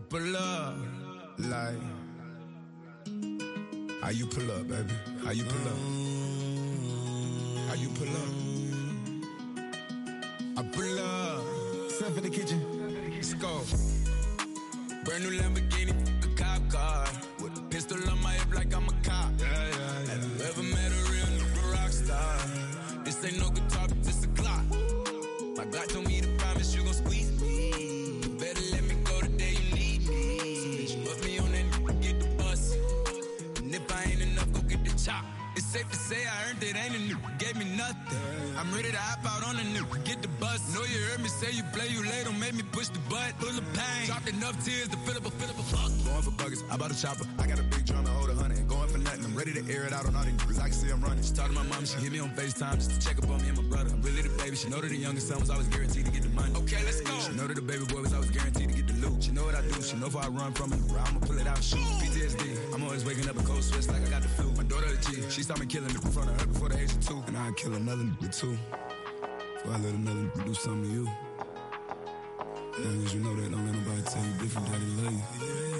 pull up, like, how you pull up, baby? How you pull up? How you pull up? I pull up. Step in the kitchen. Let's go. Brand new Lamborghini, a cop car. With a pistol on my hip like I'm a cop. Have you ever met a real nigga rock star? This ain't no guitar, but this a Glock. My God told me to promise you gon' squeeze me. You better let me go the day you need me. So bitch, put me on that nigga, get the bus. And if I ain't enough, go get the chop. It's safe to say I earned it, ain't a nigga, gave me nothing. I'm ready to hop out on a nigga, get the bus. Know you heard me say you play, you late, don't make me push the butt. Full of pain, dropped enough tears to fill up a fuck. Going for buggers, I bought a chopper. I got a big drum and hold 100. Ain't going for nothing, I'm ready to air it out on all these niggas. I can see I'm running. She talked to my mom, she hit me on FaceTime just to check up on me and my brother. I'm really the baby, she know that the youngest son was always guaranteed to get the money. Okay, let's go. She know that the baby boy was always guaranteed to get the loot. She know what I do, she know if I run from it, I'ma pull it out and shoot. PTSD, I'm always waking up a cold sweats like I got the flu. My daughter the G, she saw me killing it in front of her before the age of 2. And I'd kill another nigga too. So I let another nigga do something to you. As long as you know that, don't let nobody tell you different, daddy love you.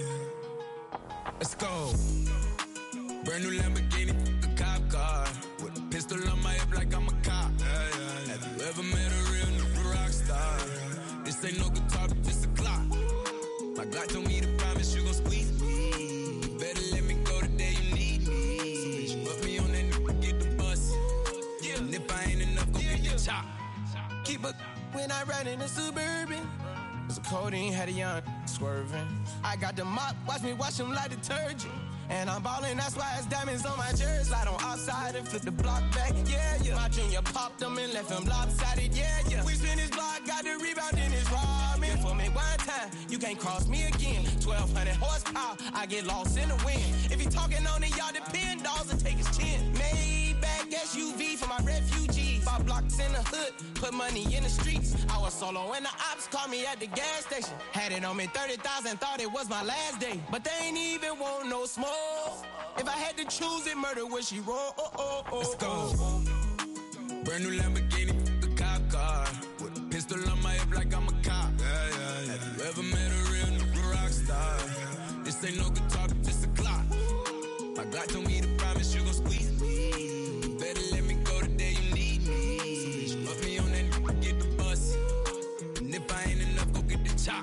Let's go. Brand new Lamborghini, a cop car. With a pistol on my hip like I'm a cop. Have you ever met a real nigga rock star? This ain't no guitar, but this a Glock. My God told me to promise you gon' squeeze me. You better let me go the day you need me. So bitch, put me on that nigga, get the bus. And if I ain't enough, go get the chop. Keep a when I ride in the Suburban. So codeine had a young swerving. I got the mop, watch me wash him like detergent. And I'm ballin', that's why it's diamonds on my jersey. Slide on outside and flip the block back, yeah. My junior popped him and left him lopsided, yeah. We spin his block, got the rebound in his ramen. For me one time, you can't cross me again. 1,200 horsepower, I get lost in the wind. If he talking on it, y'all depend, dolls and take his chin. Maybach SUV for my refugees. 5 blocks in the hood, put money in the streets. I was solo and the ops called me at the gas station. Had it on me 30,000, thought it was my last day. But they ain't even want no smoke. If I had to choose it, murder would she roll? Let's go. Brand new Lamborghini, a cop car. With a pistol on my hip like I'm a cop. Have you ever met a real nigga rock star? This ain't no guitar, but this a Glock. My God told me to promise you gon' squeeze me. You better let me go the day you need me. So bitch, put me on that nigga, get the bus. And if I ain't enough, go get the chop.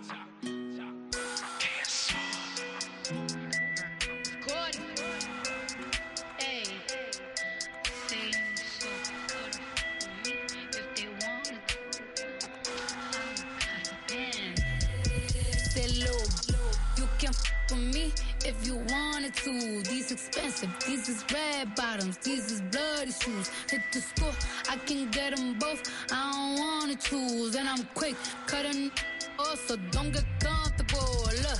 If you wanted to, these expensive, these is red bottoms, these is bloody shoes. Hit the school, I can get them both, I don't wanna choose. And I'm quick, cutting off, so don't get comfortable. Look,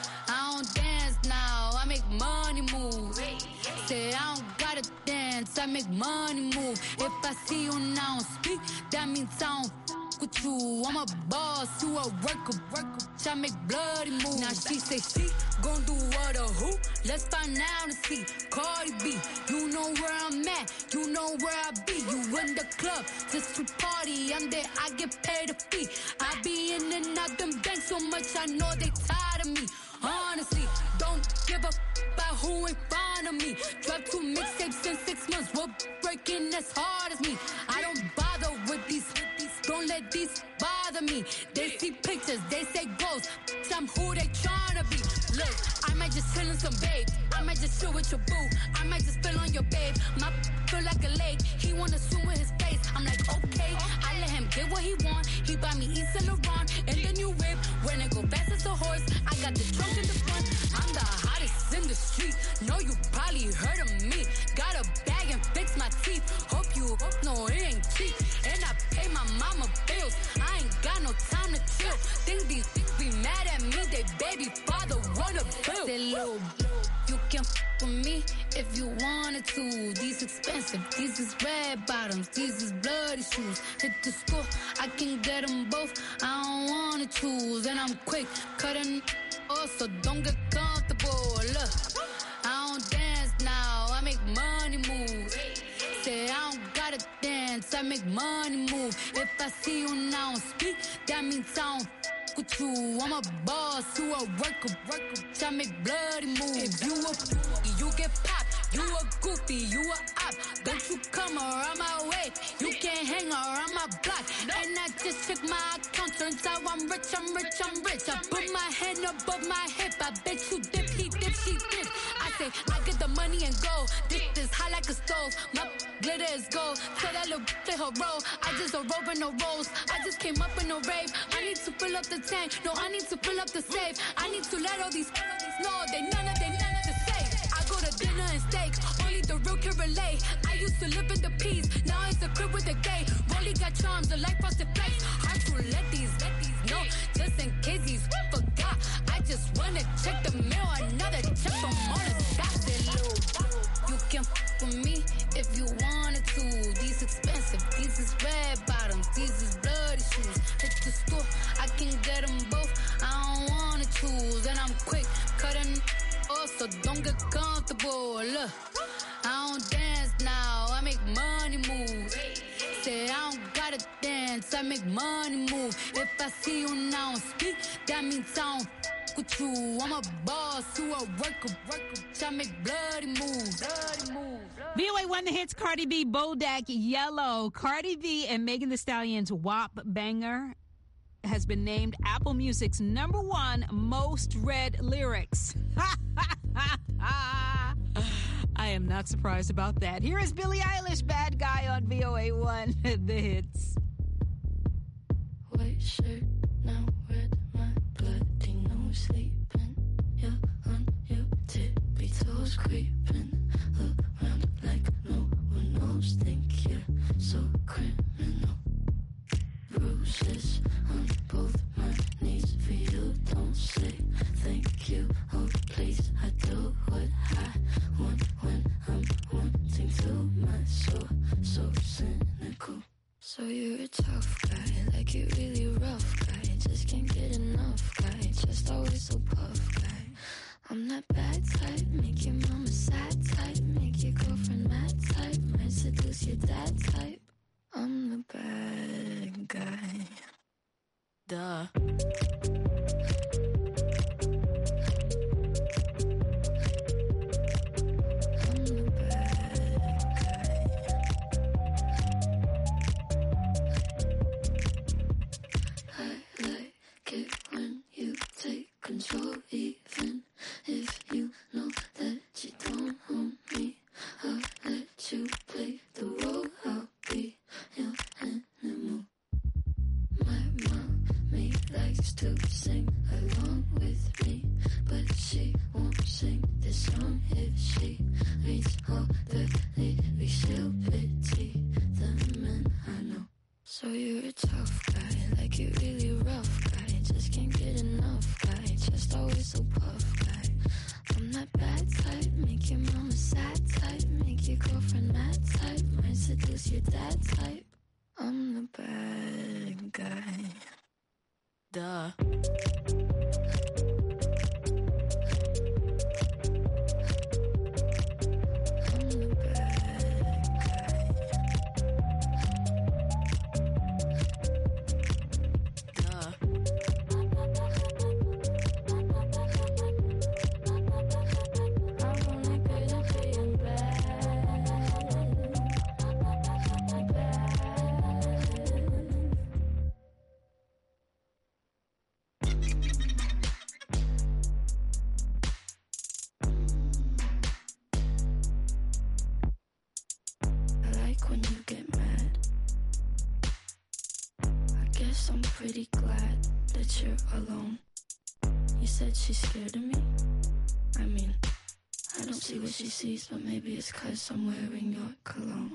I don't dance now, I make money move. Say I don't gotta dance, I make money move. If I see you now speak, that means I don't with you. I'm a boss, you a worker. I make bloody moves. Now she say she gon' do what or who? Let's find out and see. Cardi B, you know where I'm at, you know where I be. You in the club just to party. I'm there, I get paid a fee. I be in and out them banks so much, I know they tired of me. Honestly, don't give a about who in front of me. Drop 2 mixtapes in 6 months. We're breaking as hard as me. I don't bother with these. Don't let these bother me. They see pictures, they say goals. I'm who they tryna be. Look, I might just chill in some babe. I might just chill with your boo. I might just spill on your babe. My feel like a lake. He wanna swim with his face. I'm like, okay. I let him get what he want. He buy me East Saint Laurent and the new whip. When it go fast as a horse, I got the trunk in the front. I'm the hottest in the street. Know you probably heard of me. Got a bag and fix my teeth. Hope no, it ain't cheap. And I pay my mama bills. I ain't got no time to chill. Think these be mad at me. They baby father run a bill. Say, little, you can with me if you wanted to. These expensive, these is red bottoms, these is bloody shoes. Hit the school, I can get them both. I don't wanna choose. And I'm quick, cutting off, so don't get comfortable. Look, I don't dance now, I make money move. Say I don't gotta dance, I make money move. If I see you now speak, that means I don't with you. I'm a boss, you a worker. I make bloody moves. If you a you get popped. You a goofy, you a op. Don't you come around my way. You can't hang around my block. And I just check my account. Turns out I'm rich. I put my hand above my hip. I bet you dip, he dip, she dip. I say, I get the money and go. This is hot like a stove. My glitter is gold. Tell that little play her role. I just a rope and no rolls. I just came up in a rave. I need to fill up the tank. No, I need to fill up the safe. I need to let all these know they none of the safe. I go to dinner and steak. Only the real can relate. I used to live in the peace. Now it's a crib with a gay. Rolly got charms, a life frosted flakes. Hard to let these know. Just in case he's forgot. I just wanna check the mail. Another check from all the stocks they loot. You can with me if you wanted to. These expensive, these is red bottoms, these is bloody shoes. Hit the store, I can get them both. I don't wanna choose, and I'm quick cutting off, so don't get comfortable. Look, I don't dance now, I make money move. Say I don't gotta dance, I make money move. If I see you now speak, that means I don't with you. I'm a boss, you a worker. I make bloody moves. VOA1 The Hits, Cardi B, Bodak Yellow. Cardi B and Megan Thee Stallion's WAP banger has been named Apple Music's #1 most read lyrics. I am not surprised about that. Here is Billie Eilish, Bad Guy on VOA1 The Hits. White shirt, now red, my bloody nose sleeping. You're on your tippy toes, creeping around like no one knows. Think you're so criminal. Bruises on both my knees for you. Don't say thank you. Oh, please, I do what I want when I'm wanting to. My soul, so cynical. So you're a tough guy, like you're really rough guy. Just can't get enough guy, just always so puff guy. I'm that bad type, make your mama sad type, make your girlfriend mad type, might seduce your dad type. I'm the bad guy. Duh. Control, even if you know that you don't own me. I'll let you play the role. I'll be your animal. My mommy likes to sing along with me, but she won't sing this song if she reads all the lyrics. She'll pity the men I know. So you're a tough guy, like you're really rough guy. Just can't get enough guy, just always so puff guy. I'm that bad type, make your mama sad type, make your girlfriend mad type, might seduce your dad type. I'm the bad guy. Duh. I'm pretty glad that you're alone. You said she's scared of me. I mean, I don't see what she sees, but maybe it's 'cause I'm wearing your cologne.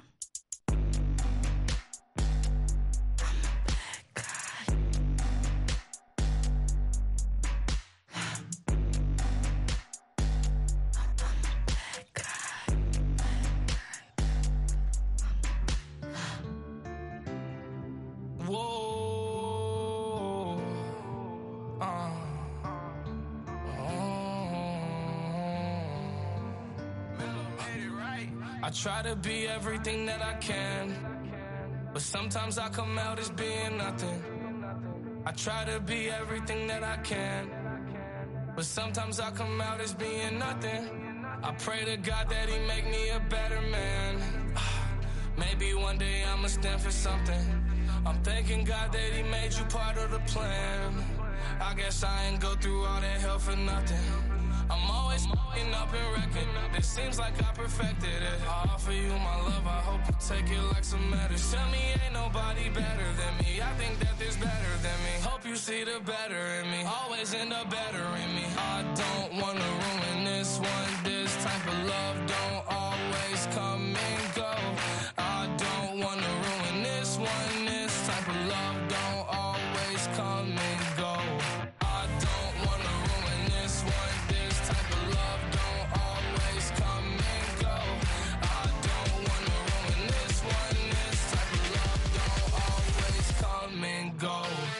I try to be everything that I can, but sometimes I come out as being nothing. I try to be everything that I can, but sometimes I come out as being nothing. I pray to God that he make me a better man. Maybe one day I'ma stand for something. I'm thanking God that he made you part of the plan. I guess I ain't go through all that hell for nothing. I'm always up and wrecking. It seems like I perfected it. I offer you my love, I hope you take it like some medicine. Tell me ain't nobody better than me. I think that there's better than me. Hope you see the better in me. Always end up better in me. I don't wanna ruin this one. This type of love don't always come and go. I don't wanna ruin this one. This type of love don't always come and go. I don't wanna ruin this one. This type of love don't always come and go. I don't wanna ruin this one. This type of love don't always come and go.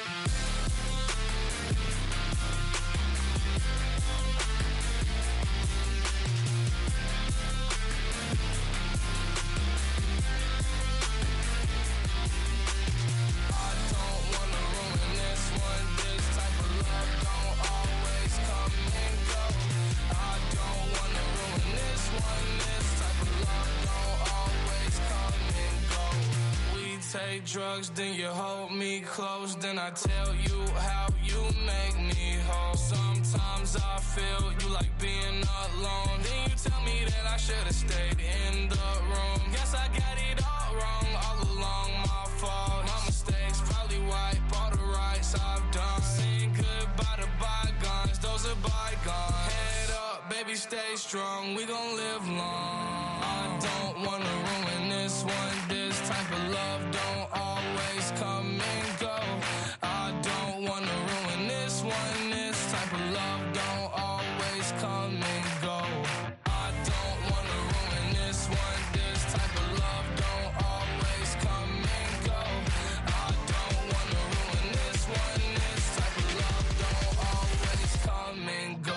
Take drugs, then you hold me close. Then I tell you how you make me whole. Sometimes I feel you like being alone. Then you tell me that I should've stayed in the room. Guess I got it all wrong, all along my fault. My mistakes probably wipe all the rights I've done. Saying goodbye to bygones, those are bygones. Head up, baby, stay strong, we gon' live long. I don't wanna ruin this one. This type of love don't always come and go. I don't wanna ruin this one. This type of love don't always come and go. I don't wanna ruin this one. This type of love don't always come and go. I don't wanna ruin this one. This type of love don't always come and go.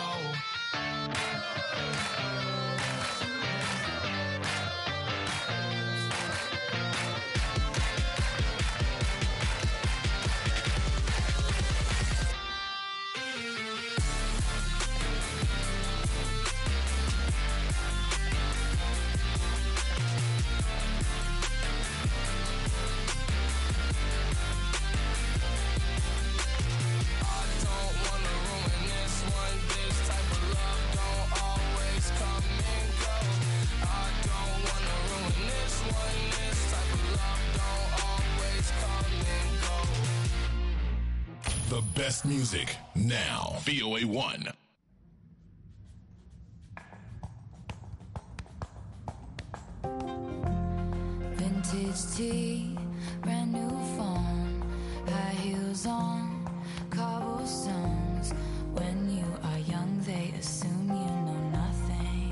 The best music now. VOA1. Vintage tea, brand new phone, high heels on, cobblestones. When you are young, they assume you know nothing.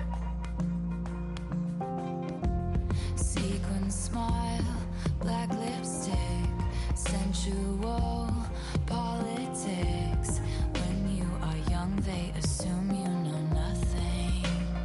Sequin smile, black lipstick, sensual politics. When you are young, they assume you know nothing.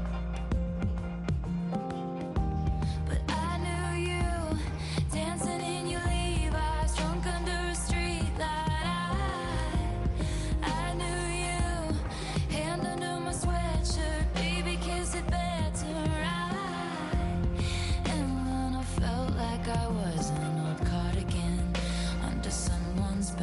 But I knew you, dancing in your Levi's, drunk under a street light. I knew you, hand under my sweatshirt, baby, kiss it better right. And when I felt like I was an old cardigan under someone's back,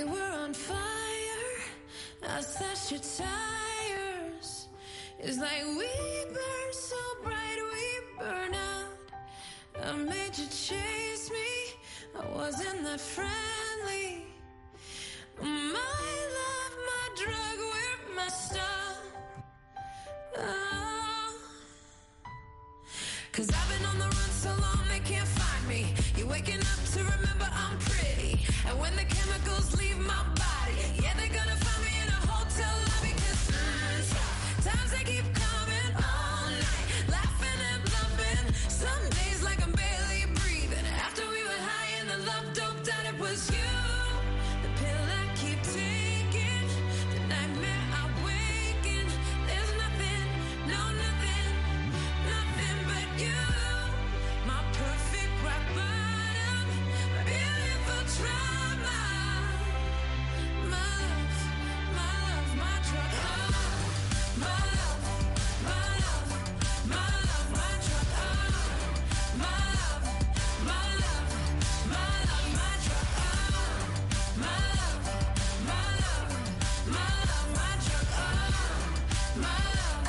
were on fire. I slashed your tires. It's like we burn so bright, we burn out. I made you chase me. I wasn't that friendly. My love, my drug, we're messed up. Oh. 'Cause I've been on the run so long they can't find me. You're waking up to remember I'm pretty. And when the chemicals leave my body, yeah, they're gonna find me in a hotel lobby. 'Cause times they keep coming all night, laughing and bluffing. Some days like I'm barely breathing. After we were high and the love doped out, it was you. The pill I keep taking, the nightmare I wake in. There's nothing, no nothing, nothing but you. My perfect rock bottom, my beautiful trauma. My love, my drug. Oh, my love, my love, my love, my drug. Oh, my love, my love, my love, my drug. Oh, my love, my love, my love, my drug. Oh, my love,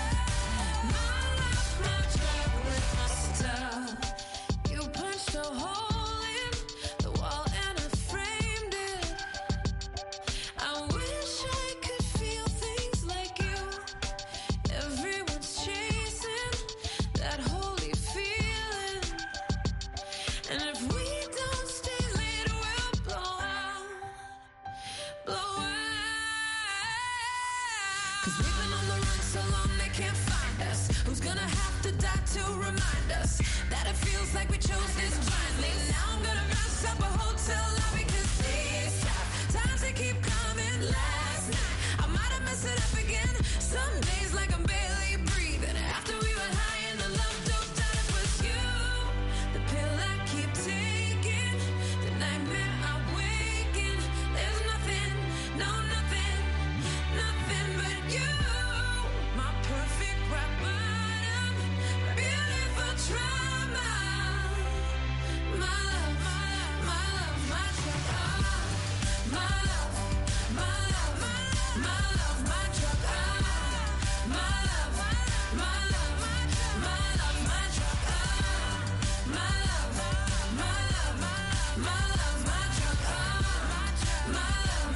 my drug with my stuff. You punched a hole in the wall and I framed it. I wish I could feel things like you. Everyone's chasing that holy feeling. And if we don't stay late, we'll blow out. Blow out. 'Cause we've been on the run so long they can't find us. Who's gonna have to die to remind us that it feels like we chose this blindly? Now I'm gonna mess up a hotel lobby 'cause these times they keep coming. Last night I might have messed it up again. Some days like I'm barely breathing. After we were high and the love doped out, it was you. The pill I keep taking, the nightmare I wake in. There's nothing, no nothing, nothing but you. My perfect rock bottom, my beautiful trauma. My love, my love, my drug. Oh, my love, my love, my love, my drug. Oh, my love, my love, my love, my drug. Oh, my love, my love, my love, my drug. Oh, my love,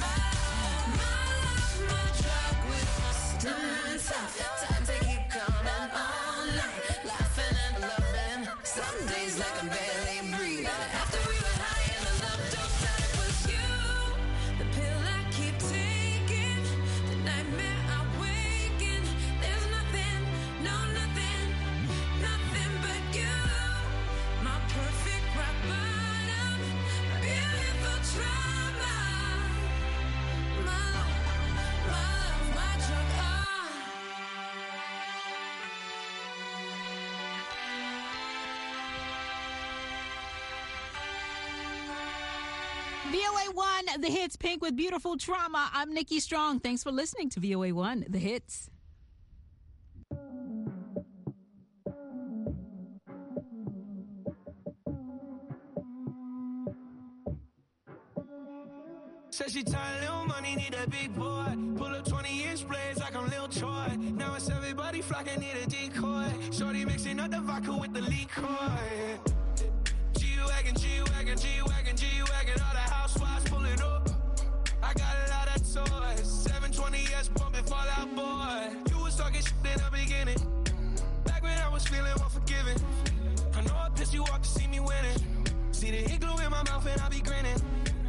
my drug with my stuff. Times they keep coming all night, laughing and loving. Some days like I'm barely breathing. After we were high and the love doped out, it was you. The pill I keep taking, the nightmare I wake in. There's nothing, no nothing, nothing but you. My perfect rock bottom, my beautiful trauma. My love, my drug. Oh. VOA1, The Hits, Pink with Beautiful Trauma. I'm Nikki Strong. Thanks for listening to VOA1, The Hits. Said she tired, little money, need a big boy. Pull up 20-inch blades like I'm Lil Troy. Now it's everybody flocking, need a decoy. Shorty mixing up the vodka with the liquor. G-Wagon, G-Wagon, G-Wagon, G-Wagon. All the housewives pulling up. I got a lot of toys. 720S bumping Fall Out Boy. You was talking shit in the beginning. Back when I was feeling unforgiving. I know I pissed you off to see me winning. See the hit glue in my mouth and I be grinning.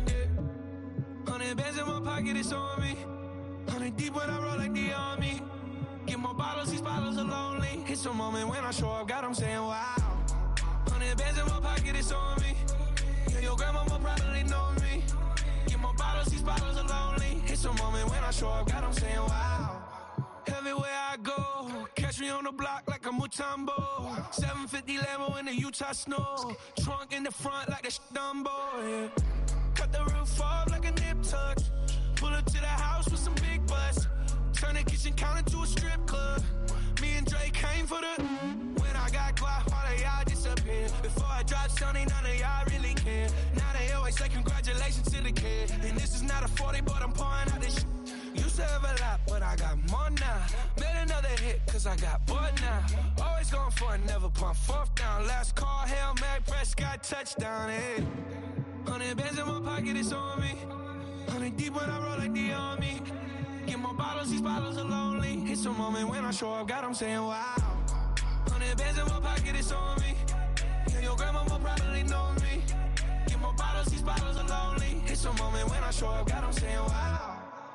100 bands in my pocket, it's on me. 100 deep when I roll like the army. Get more bottles, these bottles are lonely. It's a moment when I show up, God, I'm saying wow. 100 bands in my pocket, it's on me. Yeah, your grandma will probably know me. Get more bottles, these bottles are lonely. It's a moment when I show up, God, I'm saying wow. Everywhere I go, catch me on the block like a Mutombo. 750 Lambo in the Utah snow. Trunk in the front like a Dumbo, yeah. Cut the roof off like a nip tuck. Pull up to the house with some big butts. Turn the kitchen counter to a strip club. Me and Drake came for the. When I got guap, all of y'all disappear. Before I drop Sony, none of y'all really care. Now they always say congratulations to the kid. And this is not a a 40, but I'm pouring out this shit. Used to have a lot, but I got more now. Made another hit, cause I got bored now. Always going for it, never pump fourth down. Last call, Hail Mary, Prescott, touchdown, hey. 100 bands in my pocket, it's on me. 100 deep when I roll like the army. Get more bottles, these bottles are lonely. It's a moment when I show up, God, I'm saying wow. 100 bands in my pocket, it's on me. Yeah, your grandma will probably know me. Get more bottles, these bottles are lonely. It's a moment when I show up, God, I'm saying wow.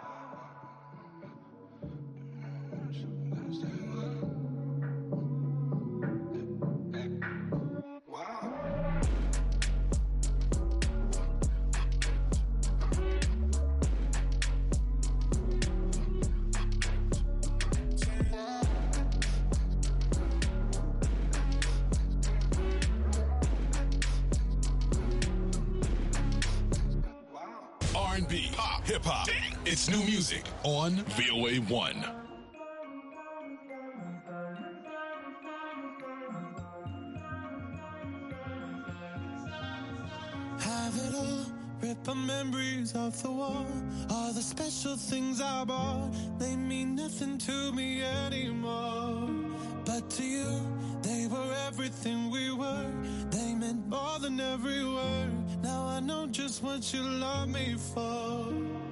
R&B, pop, hip-hop. It's new music on VOA1. Have it all, rip the memories off the wall. All the special things I bought, they mean nothing to me anymore. But to you, they were everything we were. They meant more than every word. Now I know just what you love me for.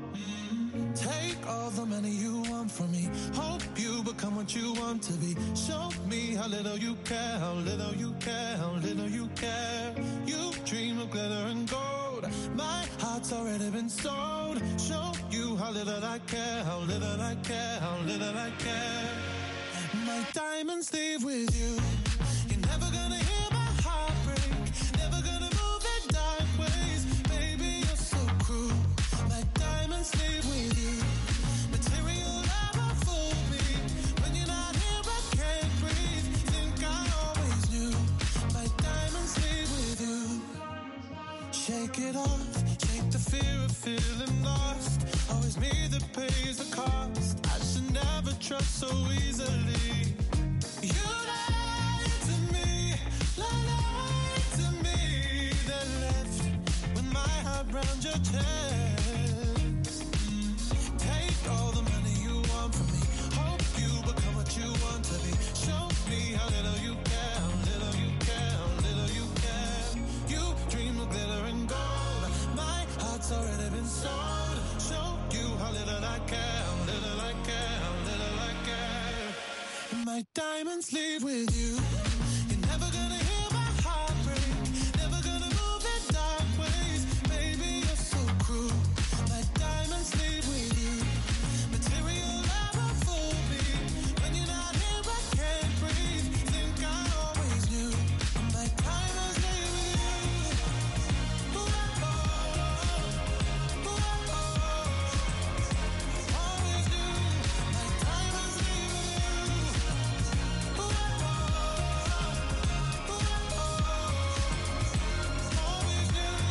Take all the money you want from me. Hope you become what you want to be. Show me how little you care, how little you care, how little you care. You dream of glitter and gold. My heart's already been sold. Show you how little I care, how little I care, how little I care. My diamonds leave with you. You're never gonna hear my heart break. Never gonna move in dark ways. Baby, you're so cruel. My diamonds leave with you. Material never fooled me. When you're not here, I can't breathe. Think I always knew. My diamonds leave with you. Shake it off. Shake the fear of feeling lost. Always me that pays the cost. I should never trust so easily. You lied to me, lied to me. Then left with my heart round your chest. Take all the money you want from me. Hope you become what you want to be. Show me how little you care, how little you care, how little you care. You dream of glitter and gold. My heart's already been sold. Show you how little I care, how little I care, how little I care. My diamonds leave with you. You're never gonna hear my heart break. Never gonna move in dark ways. Baby, you're so cruel. My diamonds leave with you. Material never fooled me. When you're not here, I can't breathe. Think I always knew. My diamonds leave with you. Ooh, oh, oh. Ooh, oh, oh. Always knew. My diamonds leave with you. Ooh, oh, oh. Ooh, oh, oh. Always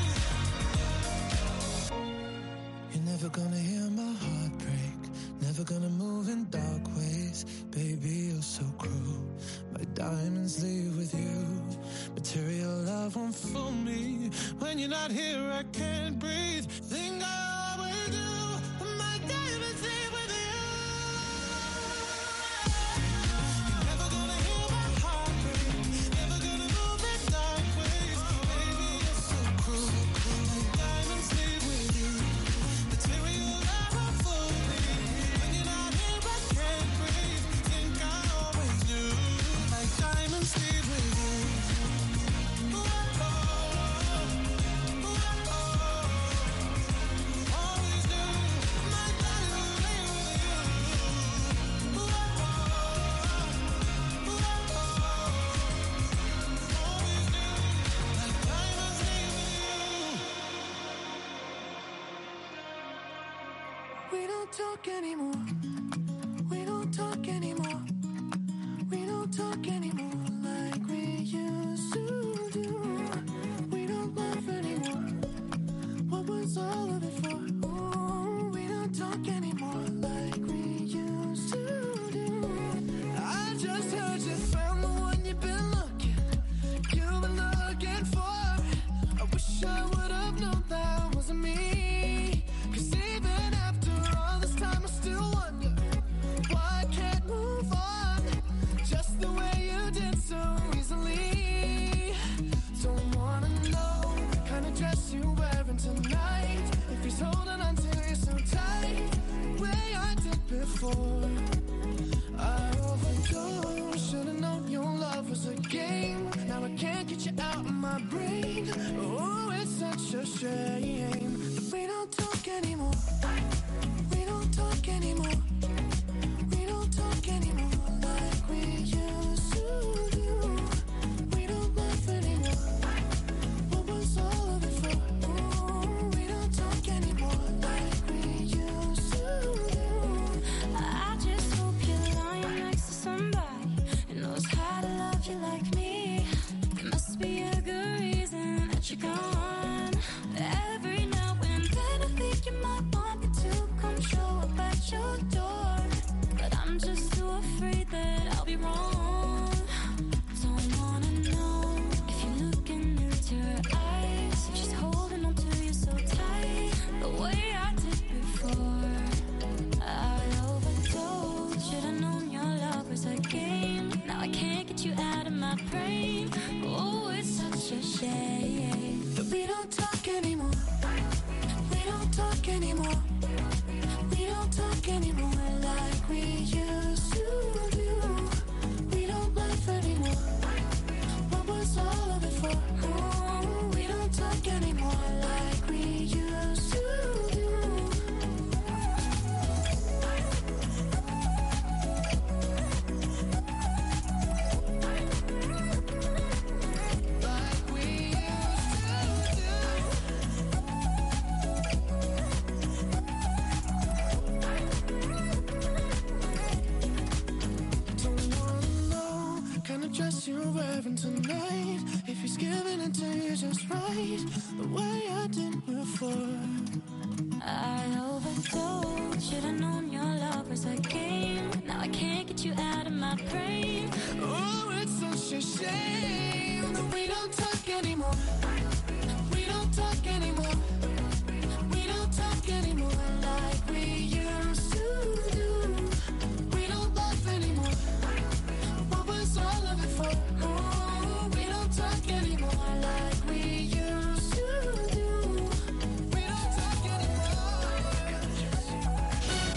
knew. You're never gonna hear my heart break. Never gonna move in dark ways. Baby, you're so cruel. My diamonds leave with you. Material love won't fool me. When you're not here, I can't breathe. Think I always do. My diamonds leave with you. You're never gonna hear my heart break. Never gonna move in dark ways. Baby, you're so cruel. My diamonds leave with you. Material never fool me. When you're not here, I can't breathe. Think I always knew. My diamonds leave with you. Ooh, oh, oh. Ooh, oh, oh. Always knew. My diamonds leave with you. Ooh, oh, oh. Ooh, oh, oh. Always knew. My diamonds leave with you. We don't talk anymore. We don't talk anymore. We don't talk anymore like we used to do. We don't laugh anymore. What was all of it for? Ooh, we don't talk anymore like we used to do. I just heard you found the one you've been looking for. I wish I would have known that wasn't me. 'Cause even shame that we don't talk anymore. We don't talk anymore. We don't talk anymore like we used to do. We don't laugh anymore. What was all of it for? Ooh, we don't talk anymore like we used to do. I just hope you're lying next to somebody who knows how to love you like me. There must be a good reason that you're gone. Every now and then I think you might want me to come show up at your door, but I'm just too afraid that I'll be wrong. Don't wanna know if you're looking into her eyes, if she's holding on to you so tight, the way I did before. I overdosed. Should've known your love was a game. Now I can't get you out of my brain. Oh, it's such a shame that we don't talk anymore. We don't talk anymore. We don't talk anymore like we used to do. We don't laugh anymore. What was all of it for? Ooh, we don't talk anymore like we used to do. Like we used to Don't wanna know kind of dress you're wearing tonight. If he's giving it to you just right, the way I did before. I overdosed. Should've known your love was a game. Now I can't get you out of my brain. Oh, it's such a shame that we don't talk anymore. We don't talk anymore.